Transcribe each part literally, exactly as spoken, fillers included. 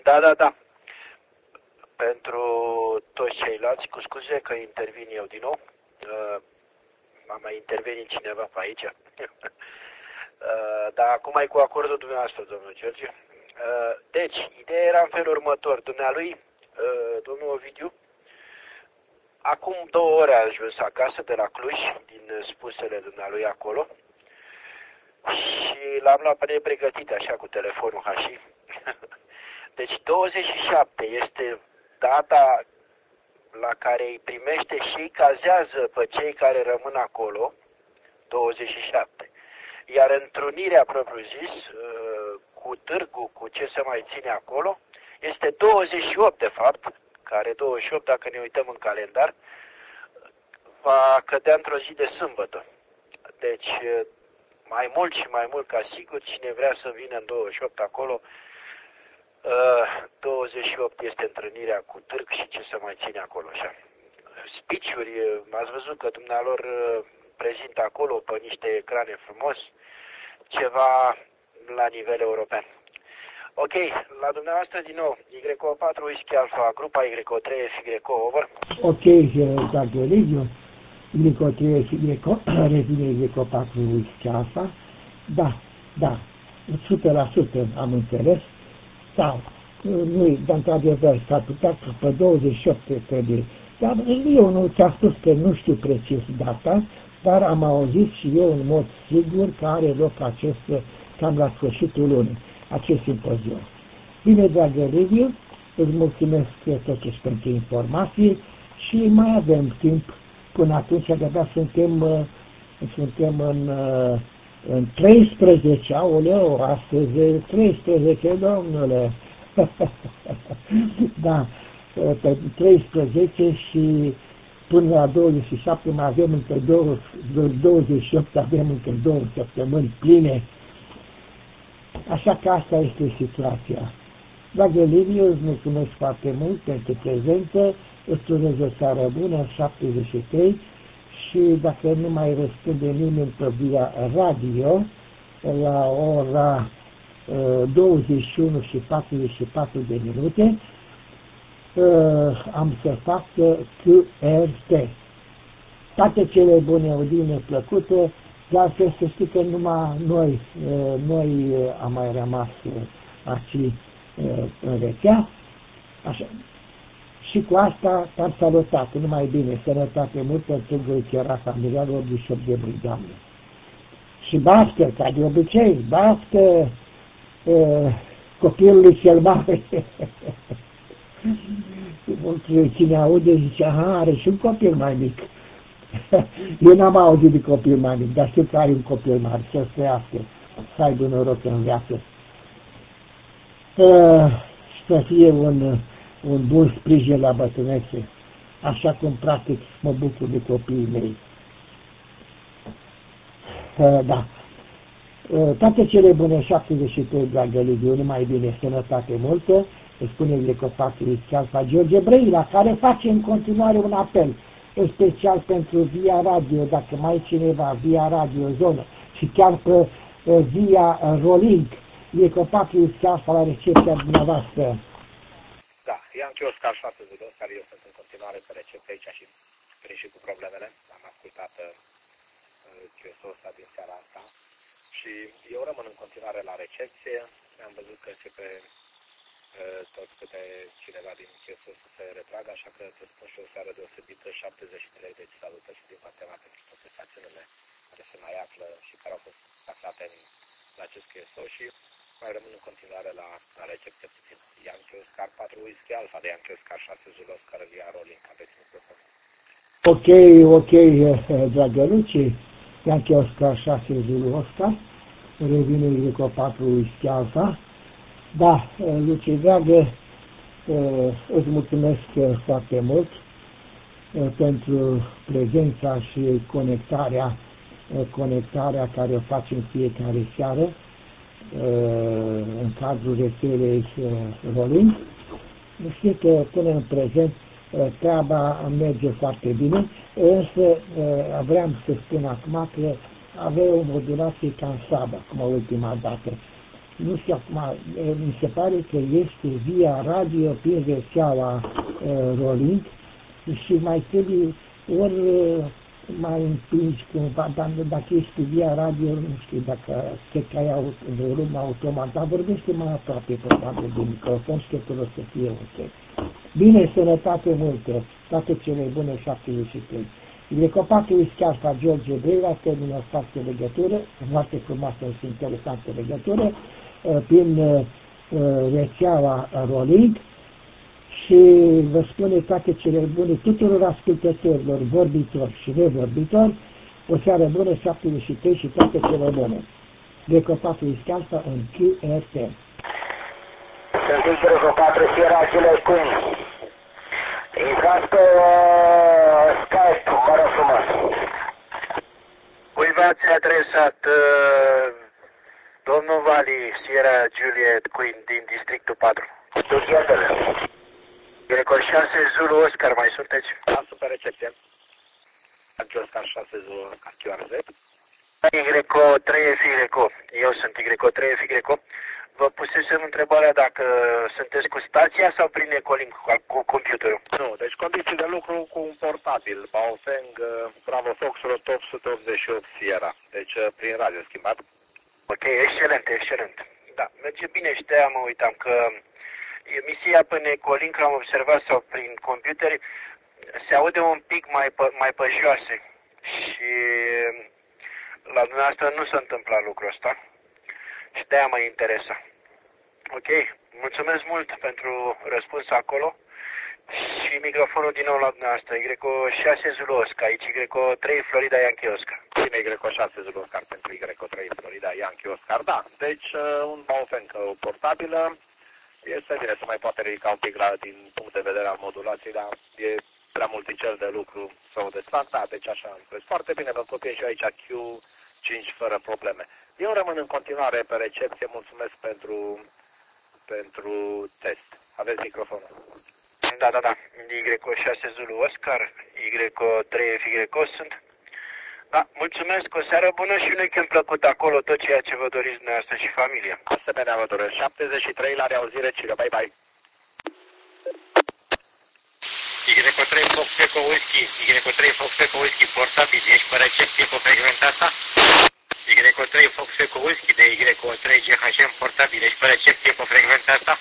Da, da, da. Pentru toți ceilalți, cu scuze că intervin eu din nou. Uh, a mai intervenit cineva pe aici. uh, dar acum e cu acordul dumneavoastră, domnul George. Uh, deci, ideea era în felul următor. Dumnealui, uh, domnul Ovidiu, acum două ore a ajuns acasă de la Cluj, din spusele dumnealui acolo. Și l-am luat pe nepregătit, așa, cu telefonul hași. Deci douăzeci și șapte este data la care îi primește și îi cazează pe cei care rămân acolo, douăzeci și șapte. Iar întrunirea propriu-zis, cu târgul, cu ce se mai ține acolo, este douăzeci și opt de fapt, care douăzeci și opt, dacă ne uităm în calendar, va cădea într-o zi de sâmbătă. Deci, mai mult și mai mult ca sigur, cine vrea să vină în douăzeci și opt acolo, douăzeci și opt este întâlnirea cu târg și ce se mai ține acolo, așa. Speech-uri, ați văzut că dumnealor prezintă acolo pe niște ecrane frumos ceva la nivel european. Ok, la dumneavoastră din nou, Y O patru Whisky Alpha, grupa Y O trei F Y over. Ok, dacă Liviu, Y O trei F Y, revine Y O patru Whisky Alpha. Da, da, o sută la sută am înțeles. Sau, nu, dar într-adevăr, s-ar putea că pe douăzeci și opt trebuie. Dar eu nu ți-a spus că nu știu precis data, dar am auzit și eu în mod sigur că are loc acest, cam la sfârșitul lunii, acest simpozion. Bine, dragă Liviu, îți mulțumesc totuși pentru informații și mai avem timp până atunci, de-abia suntem, suntem în, în treisprezece, aoleu, astăzi treisprezece, domnule, da, pe treisprezece și până la douăzeci și șapte mai avem încă douăzeci și opt, avem încă două săptămâni pline. Așa că asta este situația. Dragă Liviu, îți mulțumesc foarte mult pentru prezență, îți urez o seară bună, șaptezeci și trei, și dacă nu mai răspunde nimeni pe via radio, la ora uh, douăzeci și unu și patruzeci și patru de minute, uh, am să fac Q R T. Toate cele bune, o zi plăcută, dar să știi că numai noi, uh, noi am mai rămas aici în rețea. Așa. Și cu asta te-am salutat, numai bine, sănătate multă, întâlgul era familial, optzeci și opt de mii, Doamne. Și baftă, ca de obicei, baftă uh, copilului cel mare. Cine aude zice, aha, are și un copil mai mic. Eu n-am auzit de copil mai mic, dar știu că are un copil mare, să străiască, să aibă noroc în viață. Uh, să fie un, un bun sprijin la bătrânețe, așa cum practic mă bucur de copiii mei. Uh, da. Uh, toate cele bune, șaptezeci și trei, dragă Liviu, numai bine, sănătate multă, îți spune Lecopatului Alfa George Brei, la care face în continuare un apel, în special pentru via radio, dacă mai e cineva, via radio zonă, și chiar pe uh, via uh, Rolling, Lecopatului Alfa la recepția dumneavoastră. Da, i-am și Oscar șase zero, care eu sunt în continuare pe recepție aici și prin și cu problemele. Am ascultat uh, Q S O ăsta din seara asta și eu rămân în continuare la recepție. Am văzut că începe uh, tot câte cineva din Q S O să se retragă, așa că te spun și o seară deosebită, șaptezeci și trei, deci salută și din partea mea pentru toate stațiunile care se mai află și care au fost aflate în la acest Q S O și mai rămân în continuare la, la recepție puțin. Yankee Oscar patru Whisky Alpha de Yankee Oscar șase Zulu Oscar via Rolling. Aveți microfon. Ok, ok, dragă Luci, Yankee Oscar șase Zulu Oscar, revine Ico patru Whisky Alpha. Da, Luci, dragă, îți mulțumesc foarte mult pentru prezența și conectarea, conectarea care o facem fiecare seară în cadrul rețelei Rolling. Știu că până în prezent treaba merge foarte bine, însă vreau să spun acum că avea o modulație cam slabă, acum ultima dată. nu știu acum, mi se pare că este via radio prin rețeaua uh, Rolling și mai trebuie ori uh, mai împingi cumva, dar dacă este via radio, nu știu dacă se caia volum automat, dar vorbește mai aproape probabil de microfon și că o să fie ok. Bine, sănătate multă, toate cele bune, șaptezeci și trei. Grecopatul Schiarfa George Breva termină o foarte legătură, foarte frumoasă și interesantă legătură, prin rețeaua Rolling și vă spune toate cele bune tuturor ascultătorilor, vorbitori și nevorbitori, o seară bună, șaptezeci și trei și toate cele bune. Grecopatul Schiarfa în Q R T. Sunt Grecopatul Sierra Juliet Queen. Intrați pe uh, Skype, mă rog frumos. Cuiva ți-a adresat uh, domnul Vali, Sierra Juliet Queen din districtul patru. Studiatele. Greco șase Zulu Oscar, mai sunteți? Da, super recepție. Oscar șase Zulu Oscar Q R Z. Greco trei F Greco. Eu sunt Greco trei F Greco. Vă pusesem întrebarea dacă sunteți cu stația sau prin Ecolink cu computerul? Nu, deci condiții de lucru cu un portabil, Baofeng Bravo Foxtrot opt sute optzeci și opt Sierra, deci prin radio schimbat. Ok, excelent, excelent. Da, merge bine și de-aia mă uitam că emisia până Ecolink am observat sau prin computer se aude un pic mai pe, mai pe joase și la dumneavoastră nu se întâmplă lucrul ăsta. Și de-aia mă interesa. Ok, mulțumesc mult pentru răspuns acolo și microfonul din nou la dumneavoastră. Greco șase Zulu Oscar, aici Greco trei Florida Yankee Oscar. Bine, Greco șase Zulu Oscar pentru Greco trei Florida Yankee Oscar, da. Deci un Baofeng portabilă este bine să mai poate ridica un pic la, din punct de vedere al modulației, dar e prea multicel de lucru sau de standard, deci așa am crezut. Foarte bine, vă copiem și aici Q cinci fără probleme. Eu rămân în continuare pe recepție, mulțumesc pentru, pentru test. Aveți microfonul. Da, da, da. Greco șase Zulu Oscar, Greco trei F Greco sunt. Da, mulțumesc, o seară bună și un weekend plăcut acolo, tot ceea ce vă doriți dumneavoastră și familia. Asemenea vă doresc. șaptezeci și trei la reauzire, Ciro, bye bye. Greco trei Fox Eco Whisky, Greco trei Fox Eco Whisky, portabil, ești pe recepție pe frecventa asta? Greco trei Fox Eco Whisky de Greco trei G H M portabil, ești pe recepție pe frecventa asta?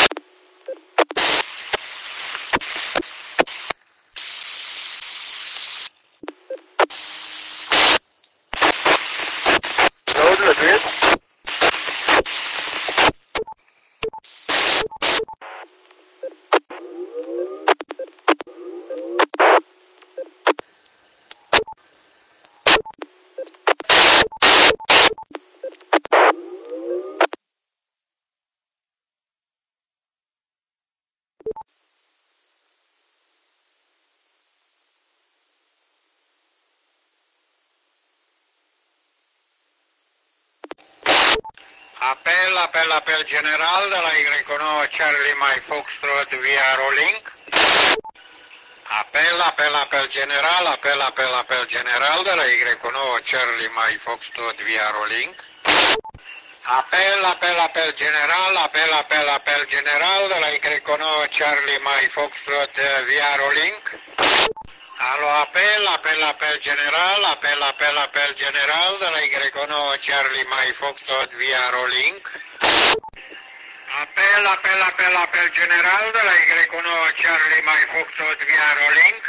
Apel, apel, apel general de la Y nouă Charlie Mike Foxtrot via Rolink. Apel, apel, apel general, apel, apel, apel general de la Y nouă Charlie Mike Foxtrot via Rolink. Apel, apel, apel general, apel, apel, apel general de la Y nouă Charlie Mike Foxtrot via Rolink. Alo, apel, apel, apel general, apel, apel, apel general de la Y nouă Charlie Mike Foxtrot via Rolink. Apel, apel, apel, apel general de la Y nouă Charlie Mike Foxtrot via Rolink.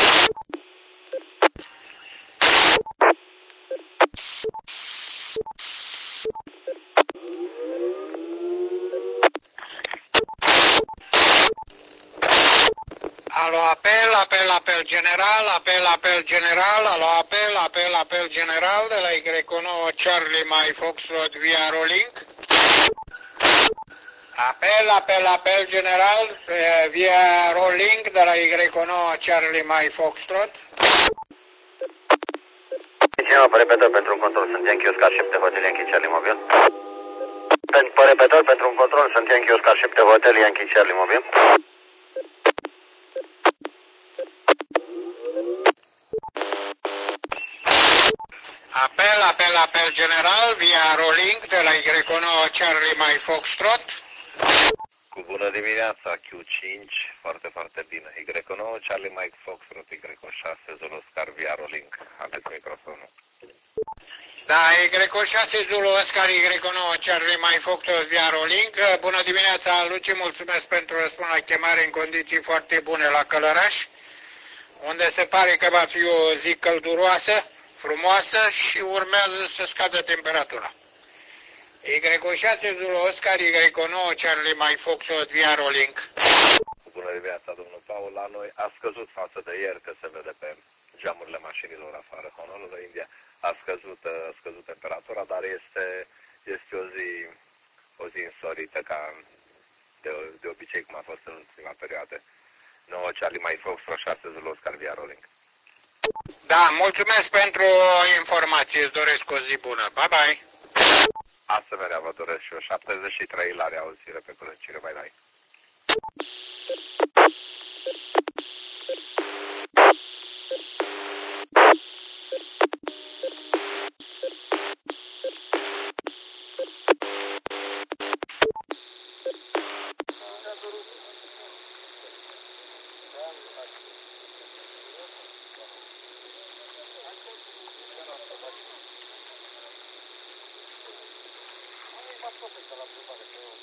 Alo, apel, apel, apel general, apel, apel general, alo, apel, apel, apel general de la Y nouă Charlie Mike Foxtrot via Rolink. Apel, apel, apel general via Rolink de la Y nouă Charlie Mike Foxtrot. Cineva pe repetor pentru un control, sunt Yankee Oscar șapte Hotel Yankee Charlie Mobil. Pe repetor pentru un control, sunt Yankee Oscar șapte Hotel Yankee Charlie Mobil. Apel, apel, general, apel general, via Rolling de la Y nouă Charlie Mike Foxtrot. Cu bună dimineața, Q cinci, foarte, foarte bine. Y nouă Charlie Mike Foxtrot, Y șase Zulu Oscar via Rolling. Aveți microfonul. Da, Y șase Zulu Oscar, Y nouă Charlie Mike Foxtrot via Rolling. Bună dimineața, Luci, mulțumesc pentru răspuns la chemare în condiții foarte bune la Călăraș, unde se pare că va fi o zi călduroasă, frumoasă și urmează să scadă temperatura. Y șase Zulu Oscar, Y nouă Charlie Mike Foxtrot via Rolling. Bună dimineața, domnul Paul. La noi a scăzut față de ieri, că se vede pe geamurile mașinilor afară. Honolulu, India, a scăzut, a scăzut temperatura, dar este, este o zi, o zi însorită, ca de, de obicei, cum a fost în ultima perioadă. nouă Charlie Mike Foxtrot, șase Zulu Oscar via Rolling. Da, mulțumesc pentru informație, îți doresc o zi bună. Bye bye! Asemenea, vă doresc și eu șaptezeci și trei la reauzire pe curăcire. Bye bye! la